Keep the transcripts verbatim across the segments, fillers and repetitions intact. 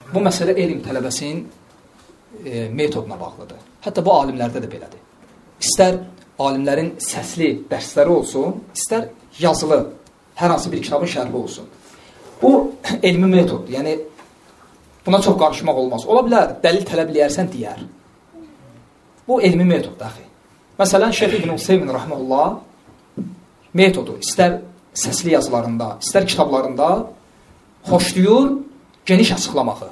bu məsələ elm tələbəsinin e, metoduna bağlıdır. Hətta bu alimlərdə də belədir. İstər alimlərin səsli dərsləri olsun, istər yazılı, hər hansı bir kitabın şərhi olsun. Bu elmi metoddur. Yəni, buna çox qarışmaq olmaz. Ola bilər, dəlil tələb eləyərsən deyər. Bu elmi metoddur, axı. Məsələn, Şeyx İbn Hüseymin rəhməhullah metodu istər səsli yazılarında, istər kitablarında xoşlayır geniş açıqlamağı.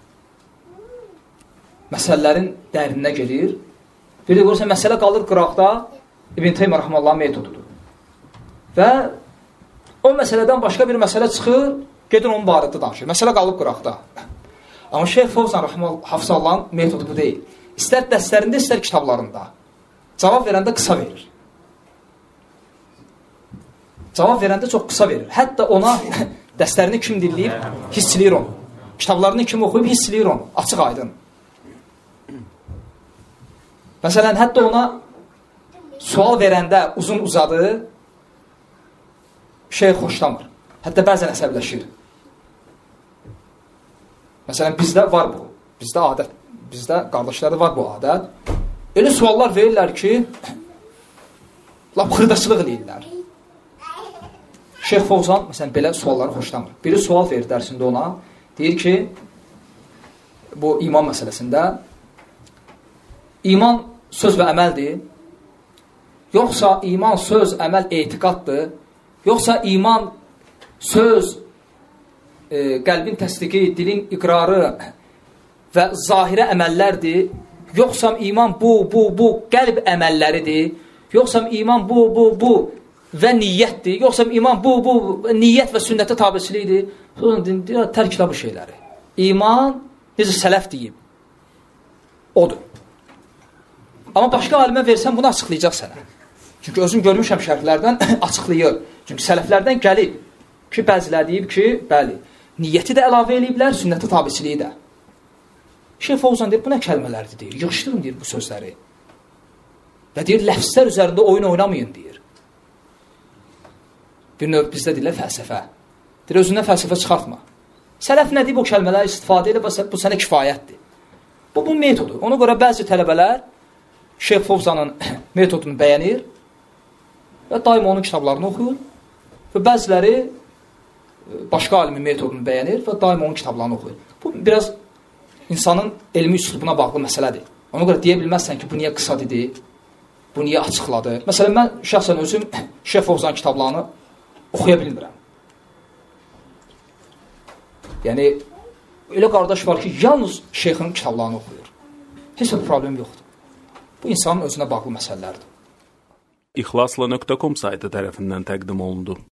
Məsələlərin dərinə gelir. Bir də görürsən, məsələ qalır qıraqda İbn Teymiyyə rəhməhullah metodudur. Və o məsələdən başqa bir məsələ çıxır, gedir onun barədə danışır. Məsələ qalıb qıraqda. Amma Şeyx Fovzan Hafizallahın metodu bu deyil. İstər dərslərində, istər kitablarında. Cavab verəndə qısa verir. Cavab verəndə çox qısa verir. Hətta ona dərslərini kim dinləyib, hissləyir onu. Kitablarını kim oxuyub, hissləyir onu. Açıq aydın. Məsələn, hətta ona sual verəndə uzun uzadı, şey xoşlamır. Hətta bəzən əsəbləşir. Məsələn, bizdə var bu. Bizdə adət. Bizdə qardaşlarda var bu adət. Elə suallar verirlər ki, lap xırdaçılıq eləyirlər. Şeyx Fovzan, məsələn, belə sualları xoşlamır. Biri sual verir dərsində ona, deyir ki, bu iman məsələsində, iman söz və əməldir, yoxsa iman söz, əməl, etiqaddır, yoxsa iman söz, e, qəlbin təsdiqi, dilin iqrarı və zahirə əməllərdir, yoxsa iman bu, bu, bu qəlb əməlləridir, yoxsa iman bu, bu, bu və niyyətdir, yoxsa iman bu, bu niyyət və sünnətə tabiçilikdir. Tərklə bu şeyləri. İman, necə sələf deyib, odur. Amma başqa alimə versən, bunu açıqlayacaq sənə. Çünki özüm görmüşəm şərhlərdən açıqlayır. Çünki sələflərdən gəlib ki, bəzilər deyib ki, bəli, niyyəti də əlavə eləyiblər, sünnətə tabiçiliyi də. Şeyx Fovzan deyir, bu nə kəlmələrdir, deyir. Yığışdırın, deyir, bu sözləri. Və deyir, ləfslər üzərində oyun oynamayın, deyir. Bir növ bizdə deyirlər, fəlsəfə. Deyir, özündən fəlsəfə çıxartma. Sələf nə deyib, o kəlmələri istifadə edib, bu sənə kifayətdir. Bu, bu metodur. Ona görə bəzi tələbələr Şeyx Fovzanın metodunu bəyənir və daima onun kitablarını oxuyur və bəziləri başqa alimin metodunu bəyənir və daima onun kitablarını oxuyur. Bu, biraz insanın elmi üslubuna bağlı məsələdir. Ona görə deyə bilməzsən ki, bu niyə qısa dedi, bu niyə açıqladı. Məsələn, mən şəxsən özüm Şeyx Fovzan kitablarını oxuya bilmirəm. Yəni, elə qardaş var ki, yalnız şeyxin kitablarını oxuyur. Heç bir problem yoxdur. Bu, insanın özünə bağlı məsələlərdir. İxlasla nöqtə com saytı tərəfindən təqdim olundu.